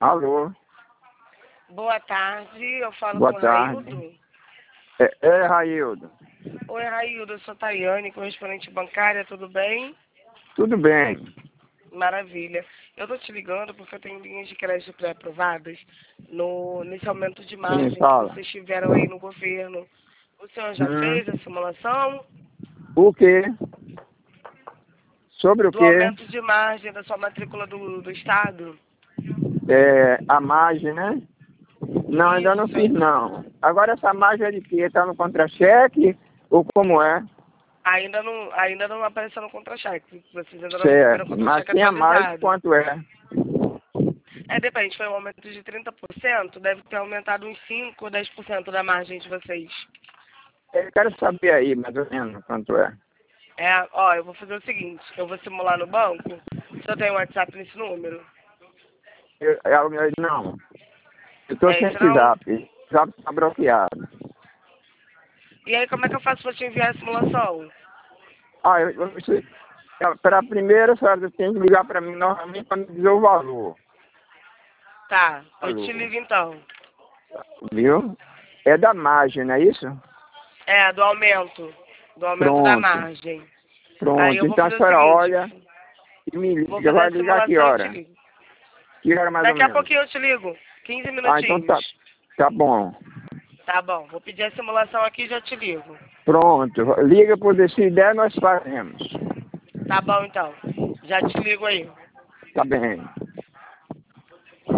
Alô? Boa tarde, eu falo Boa com o tarde. Raildo. Raildo. Oi, Raildo, eu sou Tayane, correspondente bancária, tudo bem? Tudo bem. Maravilha. Eu tô te ligando porque eu tenho linhas de crédito pré-aprovadas nesse aumento de margem que fala. vocês tiveram aí no governo. O senhor já fez a simulação O quê? Sobre o do quê? aumento de margem da sua matrícula do Estado? A margem, né? Não, ainda não Isso. fiz, não. Agora essa margem é de quê? Tá no contra-cheque ou como é? Ainda não apareceu no contra-cheque. Vocês ainda não receberam o Certo. Mas contra-cheque tem a mais atualizado. quanto é? Depende, foi um aumento de 30%, deve ter aumentado uns 5 ou 10% da margem de vocês. Eu quero saber aí, mais ou menos, quanto é. Eu vou fazer o seguinte, eu vou simular no banco, se eu tenho WhatsApp nesse número. Não. Eu tô sem Esse esse não? zap. Zap tá bloqueado. E aí como é que eu faço pra te enviar a simulação? Para a primeira, a senhora tem que ligar para mim novamente para me dizer o valor. Tá, eu te Valor. ligo então. Viu? É da margem, não é isso? Do aumento. Do aumento da Pronto. margem. Aí Pronto. eu vou Então a fazer o senhora seguinte, olha e me vou liga. fazer Vai a ligar que simulação e te hora? ligo. Que hora mais ou Daqui a menos? pouquinho eu te ligo, 15 Então minutinhos. tá bom. Tá bom, vou pedir a simulação aqui e já te ligo. Pronto. Liga por essa ideia, nós faremos. Tá bom então, já te ligo aí. Tá bem.